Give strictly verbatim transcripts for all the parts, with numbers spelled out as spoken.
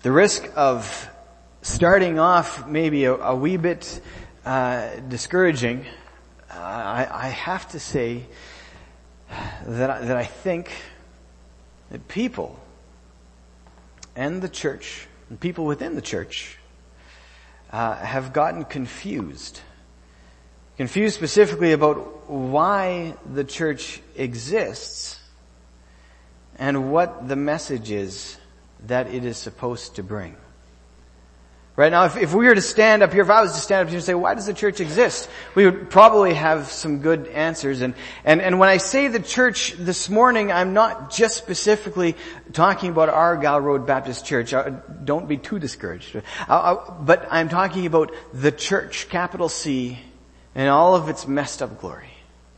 the risk of starting off maybe a, a wee bit uh, discouraging, uh, I, I have to say that I, that I think that people and the church, and people within the church, uh, have gotten confused. Confused specifically about why the church exists and what the message is that it is supposed to bring. Right now, if, if we were to stand up here, if I was to stand up here and say, why does the church exist? We would probably have some good answers. And, and, and when I say the church this morning, I'm not just specifically talking about Argyle Road Baptist Church. Don't be too discouraged. But I'm talking about the church, capital C, and all of its messed up glory.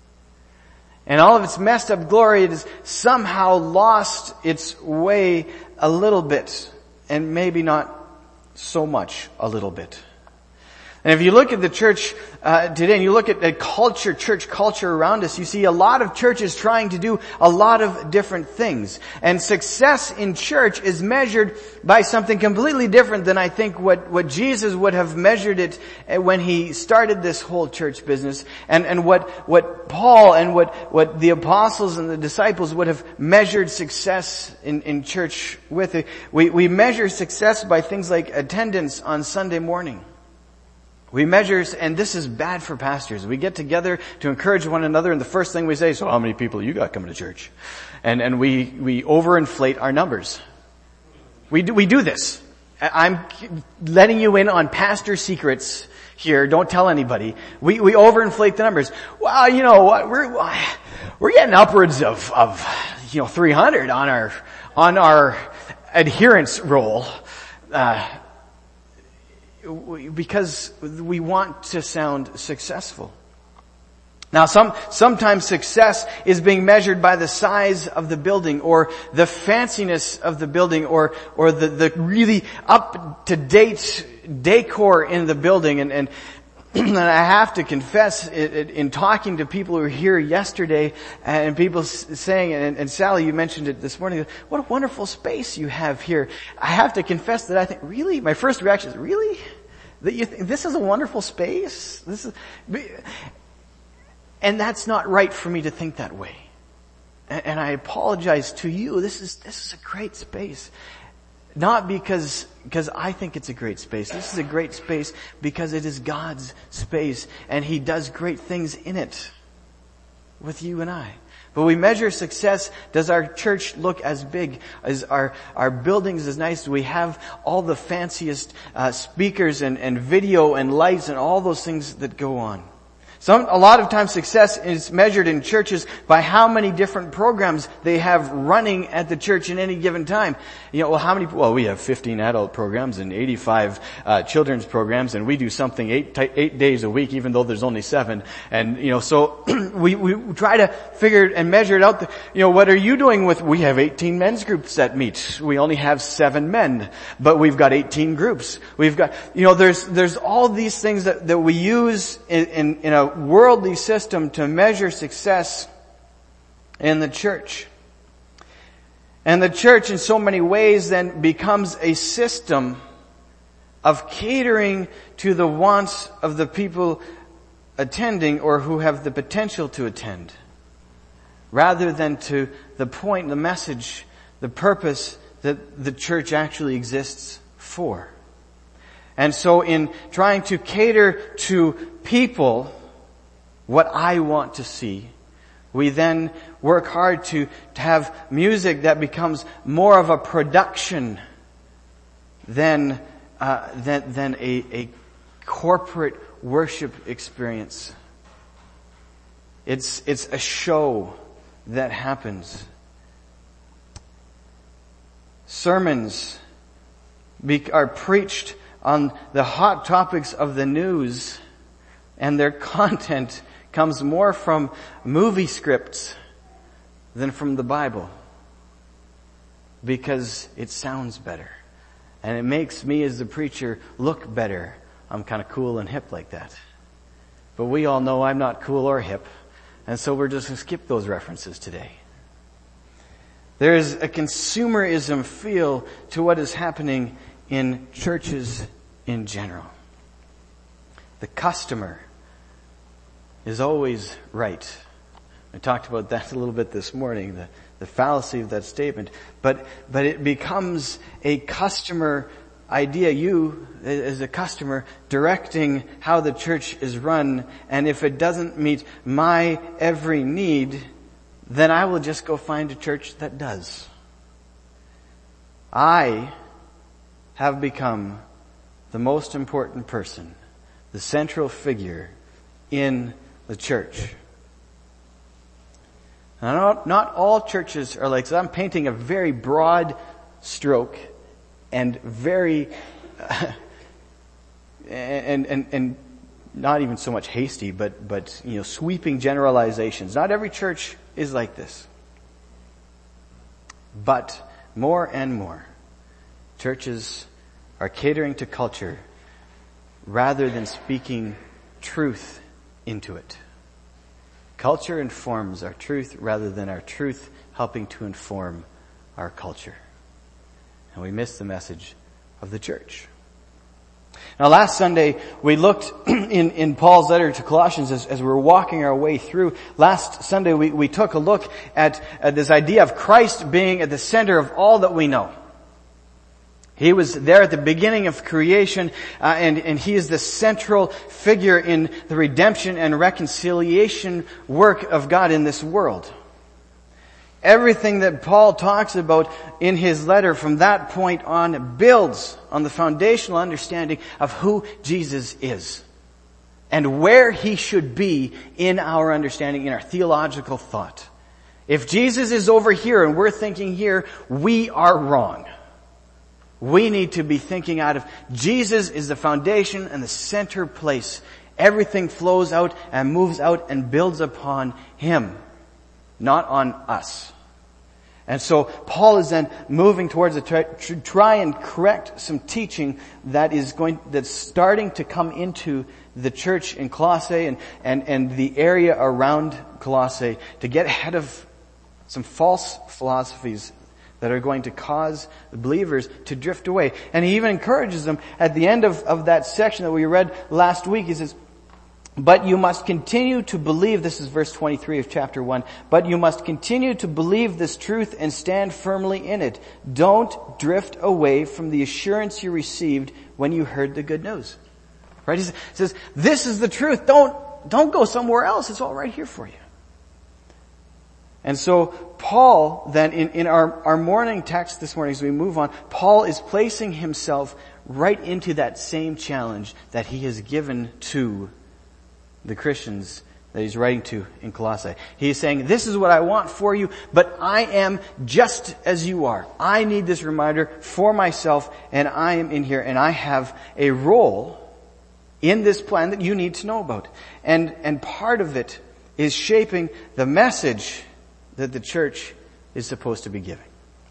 And all of its messed up glory, it has somehow lost its way a little bit, and maybe not so much a little bit. And if you look at the church uh, today, and you look at the culture, church culture around us, you see a lot of churches trying to do a lot of different things. And success in church is measured by something completely different than I think what, what Jesus would have measured it when he started this whole church business, and, and what, what Paul and what, what the apostles and the disciples would have measured success in, in church with. We, we measure success by things like attendance on Sunday morning. We measure, and this is bad for pastors. We get together to encourage one another, and the first thing we say is, so how many people you got coming to church? And, and we, we overinflate our numbers. We do, we do this. I'm letting you in on pastor secrets here. Don't tell anybody. We, we overinflate the numbers. Well, you know what? We're, we're getting upwards of, of, you know, three hundred on our, on our adherence roll. Uh, because we want to sound successful. Now, some, sometimes success is being measured by the size of the building, or the fanciness of the building, or, or the, the really up-to-date decor in the building. And, and, and I have to confess, in, in talking to people who were here yesterday, and people saying, and, and Sally, you mentioned it this morning, what a wonderful space you have here. I have to confess that I think, really? My first reaction is, really? That you think this is a wonderful space? This is, and that's not right for me to think that way. And, and I apologize to you. This is, this is a great space. Not because, because I think it's a great space. This is a great space because it is God's space, and He does great things in it with you and I. But we measure success. Does our church look as big? Is our, our buildings as nice? Do we have all the fanciest uh, speakers and, and video and lights and all those things that go on? Some, a lot of times success is measured in churches by how many different programs they have running at the church in any given time. You know, well, how many, well, we have fifteen adult programs and eighty-five, uh, children's programs, and we do something eight, eight days a week, even though there's only seven. And, you know, so we, we try to figure and measure it out. The, you know, what are you doing with, we have eighteen men's groups that meet. We only have seven men, but we've got eighteen groups. We've got, you know, there's, there's all these things that, that we use in, in, in a worldly system to measure success in the church. And the church in so many ways then becomes a system of catering to the wants of the people attending or who have the potential to attend, rather than to the point, the message, the purpose that the church actually exists for. And so in trying to cater to people, what I want to see, we then work hard to, to have music that becomes more of a production than uh, than, than a, a corporate worship experience. It's it's a show that happens. Sermons be, are preached on the hot topics of the news, and their content comes more from movie scripts than from the Bible, because it sounds better and it makes me as the preacher look better. I'm kind of cool and hip like that. But we all know I'm not cool or hip, and so we're just going to skip those references today. There is a consumerism feel to what is happening in churches in general. The customer is always right. I talked about that a little bit this morning, the, the fallacy of that statement. But, but it becomes a customer idea, you as a customer directing how the church is run, and if it doesn't meet my every need, then I will just go find a church that does. I have become the most important person, the central figure in the church. Now, not, not all churches are like, so I'm painting a very broad stroke and very, uh, and, and, and not even so much hasty, but, but, you know, sweeping generalizations. Not every church is like this. But more and more, churches are catering to culture rather than speaking truth into it. Culture informs our truth rather than our truth helping to inform our culture. And we miss the message of the church. Now last Sunday we looked in, in Paul's letter to Colossians as, as we were walking our way through. Last Sunday we, we took a look at, at this idea of Christ being at the center of all that we know. He was there at the beginning of creation, uh, and, and He is the central figure in the redemption and reconciliation work of God in this world. Everything that Paul talks about in his letter from that point on builds on the foundational understanding of who Jesus is and where He should be in our understanding, in our theological thought. If Jesus is over here and we're thinking here, we are wrong. We need to be thinking out of Jesus is the foundation and the center place. Everything flows out and moves out and builds upon Him, not on us. And so Paul is then moving towards a try, to try and correct some teaching that is going, that's starting to come into the church in Colossae and, and, and the area around Colossae to get ahead of some false philosophies that are going to cause the believers to drift away. And he even encourages them at the end of, of that section that we read last week. He says, but you must continue to believe, this is verse twenty-three of chapter one, but you must continue to believe this truth and stand firmly in it. Don't drift away from the assurance you received when you heard the good news. Right? He says, this is the truth. Don't, don't go somewhere else. It's all right here for you. And so Paul, then, in, in our, our morning text this morning as we move on, Paul is placing himself right into that same challenge that he has given to the Christians that he's writing to in Colossae. He's saying, this is what I want for you, but I am just as you are. I need this reminder for myself, and I am in here, and I have a role in this plan that you need to know about. And, and part of it is shaping the message that the church is supposed to be giving.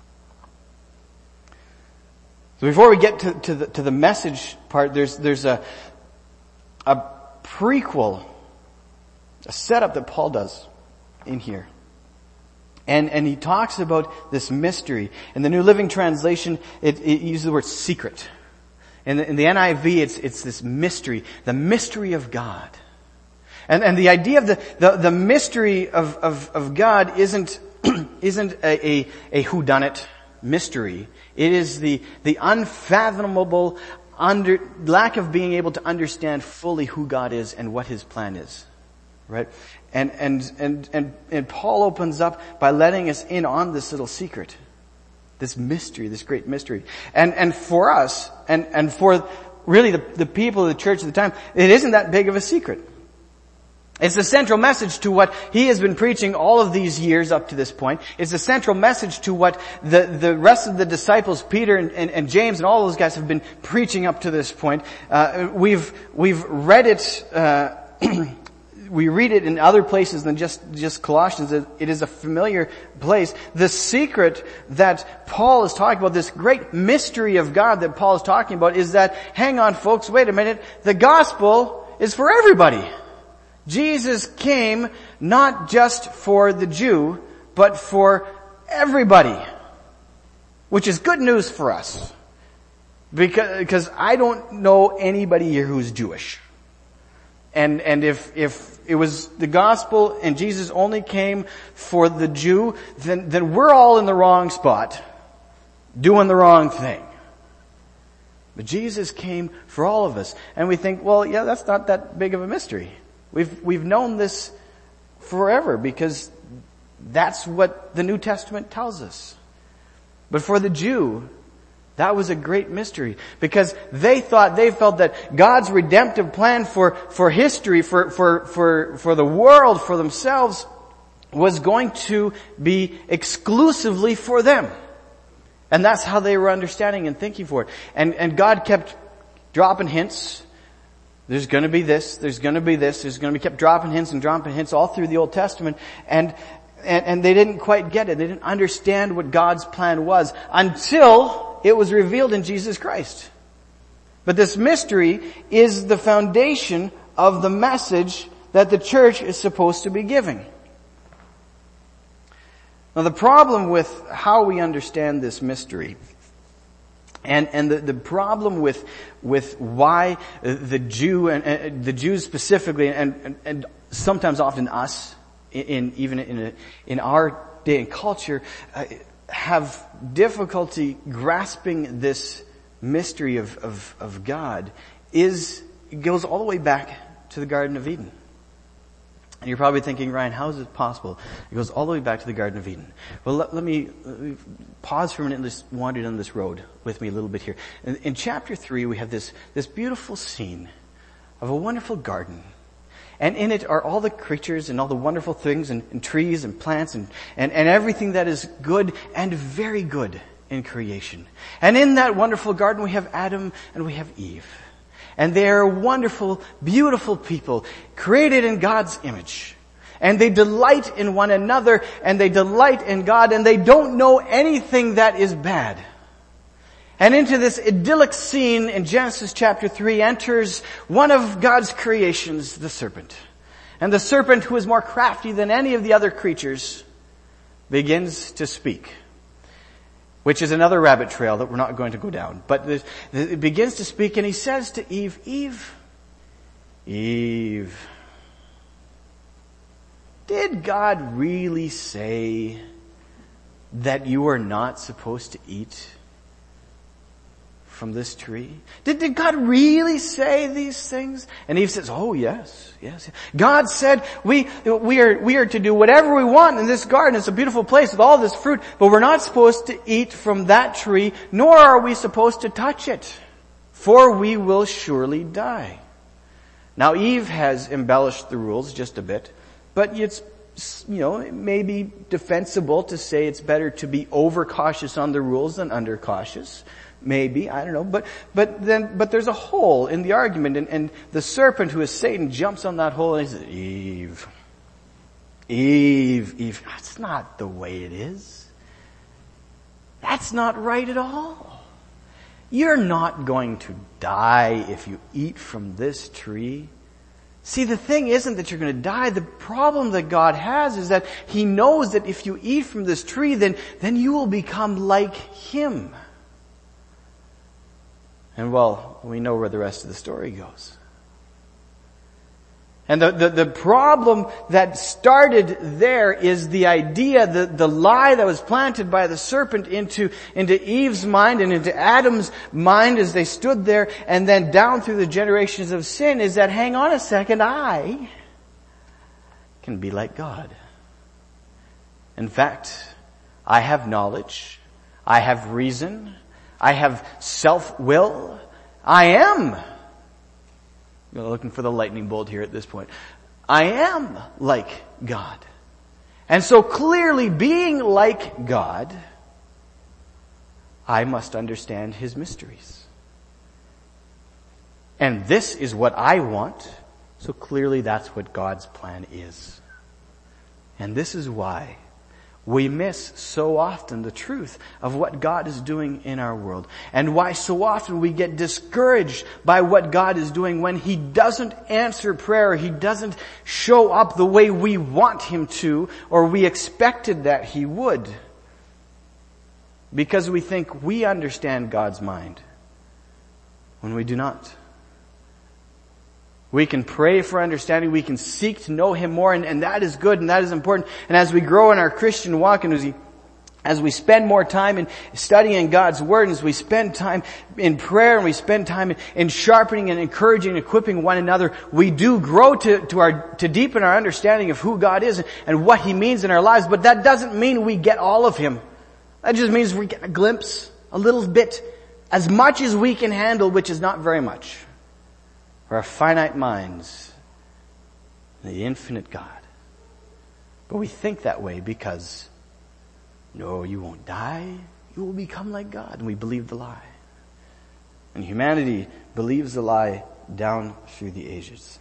So before we get to, to the to the message part, there's there's a a prequel, a setup that Paul does in here. And and he talks about this mystery. In the New Living Translation, it, it uses the word secret. In the, in the N I V, it's it's this mystery, the mystery of God. And, and the idea of the, the, the mystery of, of, of God isn't, isn't a, a, a whodunit mystery. It is the, the unfathomable under, lack of being able to understand fully who God is and what His plan is. Right? And, and, and, and, and Paul opens up by letting us in on this little secret. This mystery, this great mystery. And, and for us, and, and for really the, the people of the church at the time, it isn't that big of a secret. It's the central message to what he has been preaching all of these years up to this point. It's the central message to what the, the rest of the disciples, Peter and, and, and James and all those guys have been preaching up to this point. Uh, we've, we've read it, uh, we read it in other places than just, just Colossians. It is a familiar place. The secret that Paul is talking about, this great mystery of God that Paul is talking about, is that, hang on folks, wait a minute, the gospel is for everybody. Jesus came not just for the Jew, but for everybody, which is good news for us. Because, because I don't know anybody here who's Jewish. And, and if, if it was the gospel and Jesus only came for the Jew, then, then we're all in the wrong spot, doing the wrong thing. But Jesus came for all of us. And we think, well, yeah, that's not that big of a mystery. We've, we've known this forever because that's what the New Testament tells us. But for the Jew, that was a great mystery because they thought, they felt that God's redemptive plan for, for history, for, for, for, for the world, for themselves was going to be exclusively for them. And that's how they were understanding and thinking for it. And, and God kept dropping hints. There's gonna be this, there's gonna be this, there's gonna be kept dropping hints and dropping hints all through the Old Testament. And, and, and they didn't quite get it. They didn't understand what God's plan was until it was revealed in Jesus Christ. But this mystery is the foundation of the message that the church is supposed to be giving. Now the problem with how we understand this mystery and, and the, the problem with, with why the Jew and, and the Jews specifically and, and, and sometimes often us in, in even in, a, in our day and culture uh, have difficulty grasping this mystery of, of, of God is, it goes all the way back to the Garden of Eden. And you're probably thinking, Ryan, how is it possible? It goes all the way back to the Garden of Eden. Well, let, let, me, let me pause for a minute and just wander down this road with me a little bit here. In, in chapter three, we have this, this beautiful scene of a wonderful garden. And in it are all the creatures and all the wonderful things and, and trees and plants and, and, and everything that is good and very good in creation. And in that wonderful garden, we have Adam and we have Eve. And they are wonderful, beautiful people, created in God's image. And they delight in one another, and they delight in God, and they don't know anything that is bad. And into this idyllic scene in Genesis chapter three enters one of God's creations, the serpent. And the serpent, who is more crafty than any of the other creatures, begins to speak. Which is another rabbit trail that we're not going to go down. But it begins to speak and he says to Eve, Eve, Eve, did God really say that you are not supposed to eat from this tree? Did, did God really say these things? And Eve says, oh yes, yes. God said we, we are, we are to do whatever we want in this garden. It's a beautiful place with all this fruit, but we're not supposed to eat from that tree, nor are we supposed to touch it, for we will surely die. Now Eve has embellished the rules just a bit, but it's, you know, it may be defensible to say it's better to be overcautious on the rules than undercautious. Maybe, I don't know, but, but then, but there's a hole in the argument and, and the serpent who is Satan jumps on that hole and he says, Eve, Eve, Eve, that's not the way it is. That's not right at all. You're not going to die if you eat from this tree. See, the thing isn't that you're going to die. The problem that God has is that He knows that if you eat from this tree, then, then you will become like Him. And well, we know where the rest of the story goes. And the, the, the problem that started there is the idea, the, the lie that was planted by the serpent into, into Eve's mind and into Adam's mind as they stood there and then down through the generations of sin is that, hang on a second, I can be like God. In fact, I have knowledge, I have reason, I have self-will. I am. I'm looking for the lightning bolt here at this point. I am like God. And so clearly being like God, I must understand His mysteries. And this is what I want. So clearly that's what God's plan is. And this is why we miss so often the truth of what God is doing in our world. And why so often we get discouraged by what God is doing when He doesn't answer prayer, He doesn't show up the way we want Him to, or we expected that He would. Because we think we understand God's mind. when we do not. We can pray for understanding. We can seek to know Him more, and, and that is good and that is important. And as we grow in our Christian walk, and as we, as we spend more time in studying God's Word, and as we spend time in prayer, and we spend time in, in sharpening and encouraging and equipping one another, we do grow to, to our, to deepen our understanding of who God is and what He means in our lives. But that doesn't mean we get all of Him. That just means we get a glimpse, a little bit, as much as we can handle, which is not very much. For our finite minds, the infinite God. But we think that way because, no, you won't die. You will become like God. And we believe the lie. And humanity believes the lie down through the ages.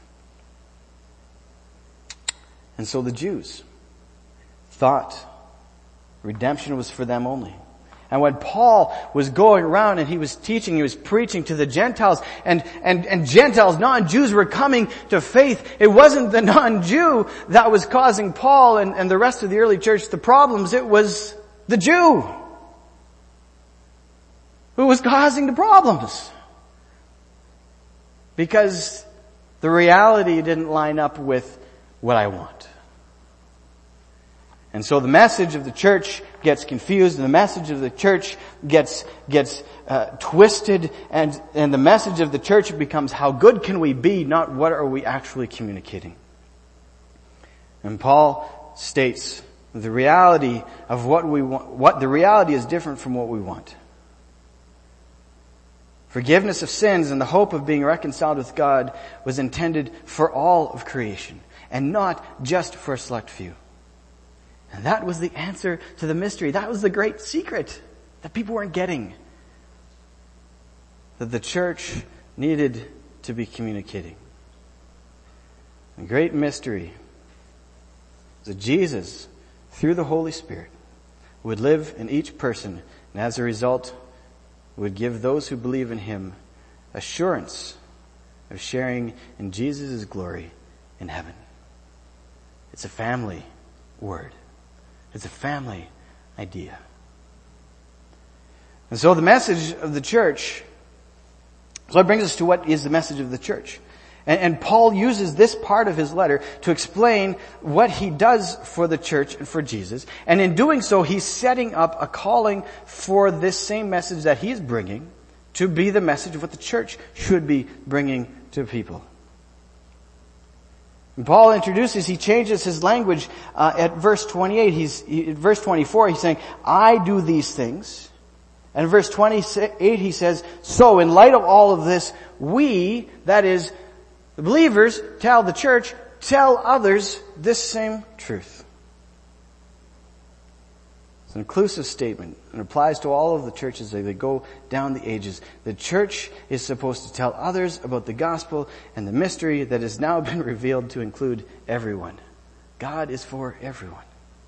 And so the Jews thought redemption was for them only. And when Paul was going around and he was teaching, he was preaching to the Gentiles, and, and, and Gentiles, non-Jews were coming to faith, it wasn't the non-Jew that was causing Paul and, and the rest of the early church the problems, it was the Jew who was causing the problems. Because the reality didn't line up with what I want. And so the message of the church gets confused, and the message of the church gets gets uh, twisted, and and the message of the church becomes how good can we be, not what are we actually communicating. And Paul states the reality of what we want. What the reality is different from what we want. Forgiveness of sins and the hope of being reconciled with God was intended for all of creation, and not just for a select few. And that was the answer to the mystery. That was the great secret that people weren't getting. That the church needed to be communicating. The great mystery is that Jesus, through the Holy Spirit, would live in each person, and as a result, would give those who believe in Him assurance of sharing in Jesus' glory in heaven. It's a family word. It's a family idea. And so the message of the church, so it brings us to what is the message of the church. And, and Paul uses this part of his letter to explain what he does for the church and for Jesus. And in doing so, he's setting up a calling for this same message that he's bringing to be the message of what the church should be bringing to people. And Paul introduces, he changes his language uh, at verse twenty-eight. He's he, at verse twenty-four, he's saying, I do these things. And in verse twenty-eight, he says, so in light of all of this, we, that is, the believers, tell the church, tell others this same truth. It's an inclusive statement and applies to all of the churches as they go down the ages. The church is supposed to tell others about the gospel and the mystery that has now been revealed to include everyone. God is for everyone.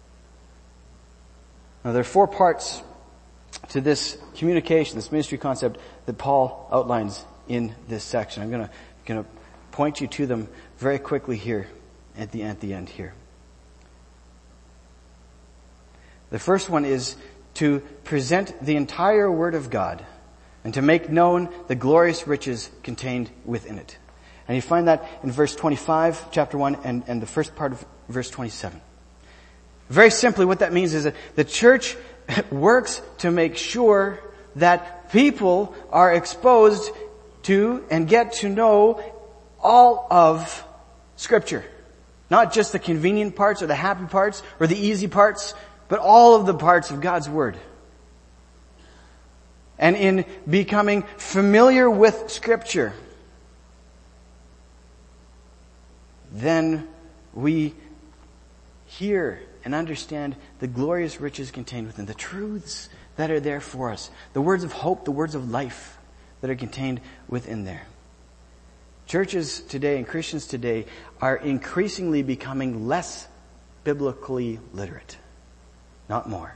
Now there are four parts to this communication, this ministry concept that Paul outlines in this section. I'm going to, going to point you to them very quickly here at the, at the end here. The first one is to present the entire Word of God and to make known the glorious riches contained within it. And you find that in verse twenty-five, chapter one, and, and the first part of verse twenty-seven. Very simply, what that means is that the church works to make sure that people are exposed to and get to know all of Scripture. Not just the convenient parts or the happy parts or the easy parts, but all of the parts of God's Word. And in becoming familiar with Scripture, then we hear and understand the glorious riches contained within, the truths that are there for us, the words of hope, the words of life that are contained within there. Churches today and Christians today are increasingly becoming less biblically literate. Not more.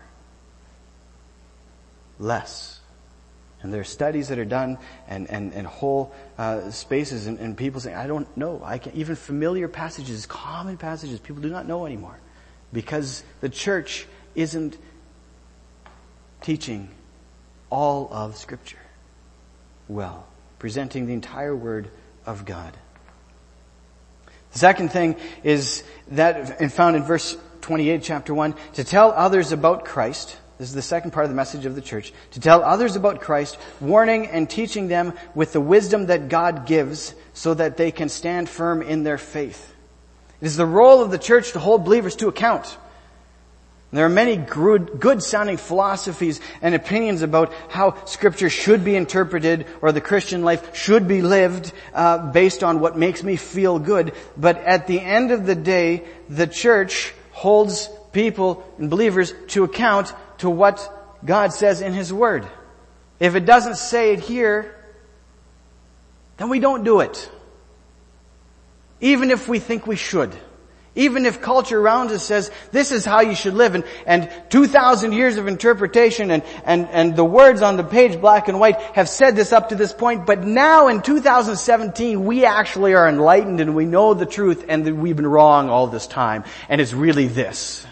Less. And there are studies that are done and, and, and whole uh, spaces and, and people saying, I don't know. I can even familiar passages, common passages, people do not know anymore. Because the church isn't teaching all of Scripture well, presenting the entire Word of God. The second thing is that, and found in verse twenty-eight, chapter one, to tell others about Christ. This is the second part of the message of the church. To tell others about Christ, warning and teaching them with the wisdom that God gives so that they can stand firm in their faith. It is the role of the church to hold believers to account. There are many good sounding philosophies and opinions about how Scripture should be interpreted or the Christian life should be lived uh, based on what makes me feel good. But at the end of the day, the church holds people and believers to account to what God says in His Word. If it doesn't say it here, then we don't do it. Even if we think we should. Even if culture around us says, this is how you should live, and, and two thousand years of interpretation and, and, and the words on the page, black and white, have said this up to this point, but now in two thousand seventeen, we actually are enlightened and we know the truth and that we've been wrong all this time, and it's really this.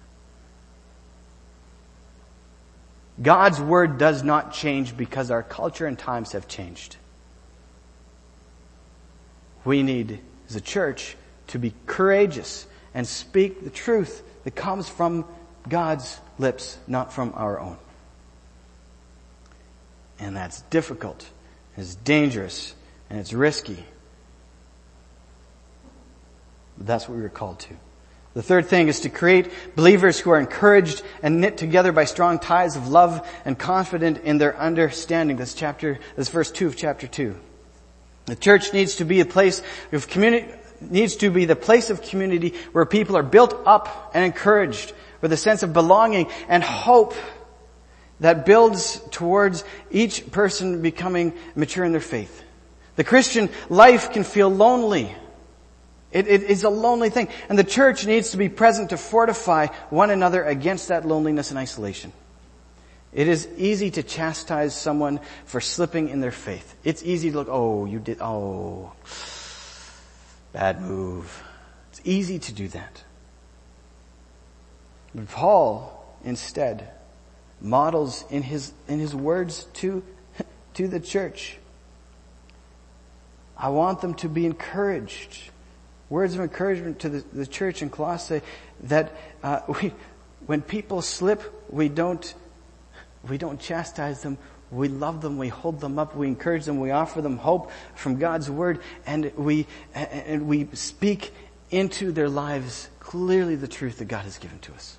God's Word does not change because our culture and times have changed. We need, as a church, to be courageous and speak the truth that comes from God's lips, not from our own. And that's difficult, it's dangerous, and it's risky. But that's what we were called to. The third thing is to create believers who are encouraged and knit together by strong ties of love and confident in their understanding. That's chapter, that's verse two of chapter two. The church needs to be a place of community, needs to be the place of community where people are built up and encouraged with a sense of belonging and hope that builds towards each person becoming mature in their faith. The Christian life can feel lonely. It, it is a lonely thing. And the church needs to be present to fortify one another against that loneliness and isolation. It is easy to chastise someone for slipping in their faith. It's easy to look, oh, you did, oh, bad move. It's easy to do that. But Paul, instead, models in his, in his words to, to the church. I want them to be encouraged. Words of encouragement to the, the church in Colossae that uh, we, when people slip, we don't we don't chastise them. We love them. We hold them up. We encourage them. We offer them hope from God's Word, and we and we speak into their lives clearly the truth that God has given to us.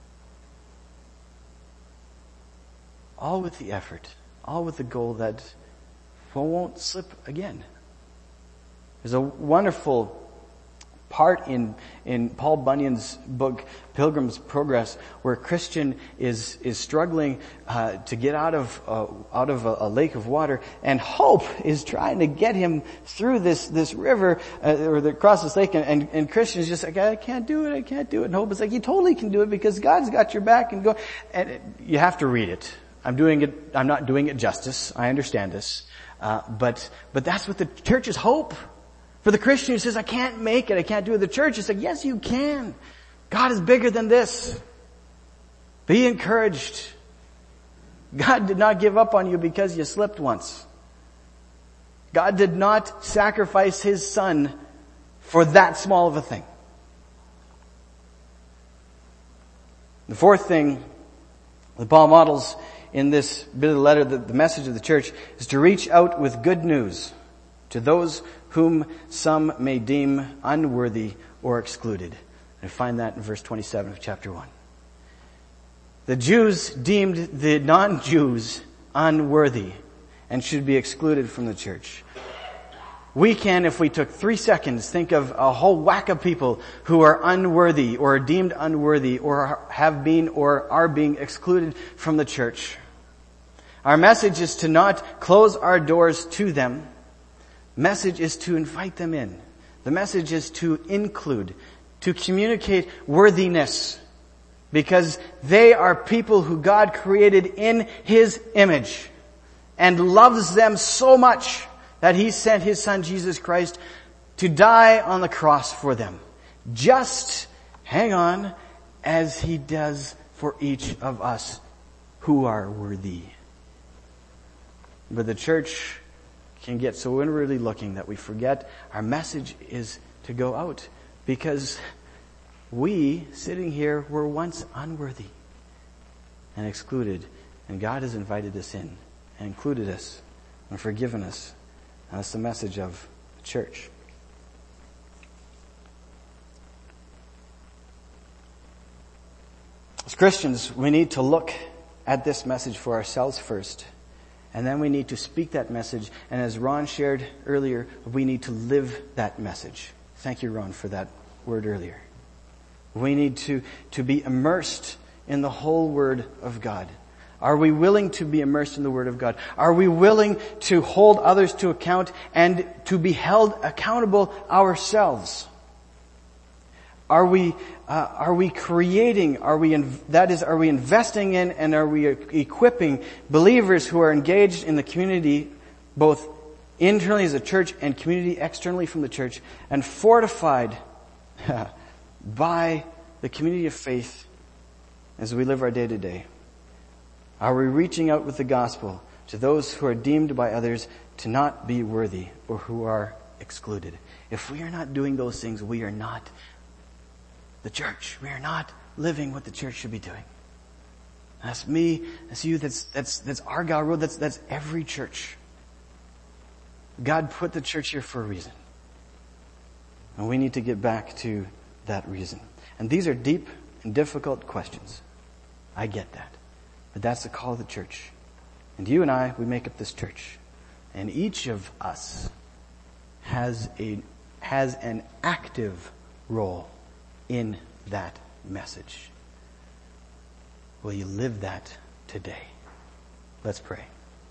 All with the effort, all with the goal that we won't slip again. There's a wonderful part in, in Paul Bunyan's book, Pilgrim's Progress, where a Christian is, is struggling, uh, to get out of, uh, out of a, a lake of water, and hope is trying to get him through this, this river, uh, or the, across this lake, and, and, and Christian is just like, I can't do it, I can't do it. And hope is like, you totally can do it because God's got your back, and go, and it, you have to read it. I'm doing it, I'm not doing it justice. I understand this. Uh, but, but that's what the church's hope. For the Christian who says, I can't make it, I can't do it. The church is like, yes, you can. God is bigger than this. Be encouraged. God did not give up on you because you slipped once. God did not sacrifice His Son for that small of a thing. The fourth thing that Paul models in this bit of the letter, the, the message of the church, is to reach out with good news to those whom some may deem unworthy or excluded. And find that in verse twenty-seven of chapter one. The Jews deemed the non-Jews unworthy and should be excluded from the church. We can, if we took three seconds, think of a whole whack of people who are unworthy or are deemed unworthy or have been or are being excluded from the church. Our message is to not close our doors to them. Message is to invite them in. The message is to include, to communicate worthiness, because they are people who God created in His image and loves them so much that He sent His Son Jesus Christ to die on the cross for them. Just, hang on, as He does for each of us who are worthy. But the church can get so inwardly looking that we forget our message is to go out, because we, sitting here, were once unworthy and excluded, and God has invited us in and included us and forgiven us. And that's the message of the church. As Christians, we need to look at this message for ourselves first, and then we need to speak that message. And as Ron shared earlier, we need to live that message. Thank you, Ron, for that word earlier. We need to, to be immersed in the whole Word of God. Are we willing to be immersed in the Word of God? Are we willing to hold others to account and to be held accountable ourselves? Are we, uh, are we creating, are we, in, that is, are we investing in and are we equipping believers who are engaged in the community, both internally as a church and community externally from the church, and fortified by the community of faith as we live our day to day? Are we reaching out with the gospel to those who are deemed by others to not be worthy or who are excluded? If we are not doing those things, we are not the church. We are not living what the church should be doing. That's me, that's you, that's that's that's Argyle Road, that's that's every church. God put the church here for a reason. And we need to get back to that reason. And these are deep and difficult questions. I get that. But that's the call of the church. And you and I, we make up this church. And each of us has a has an active role in that message. Will you live that today? Let's pray.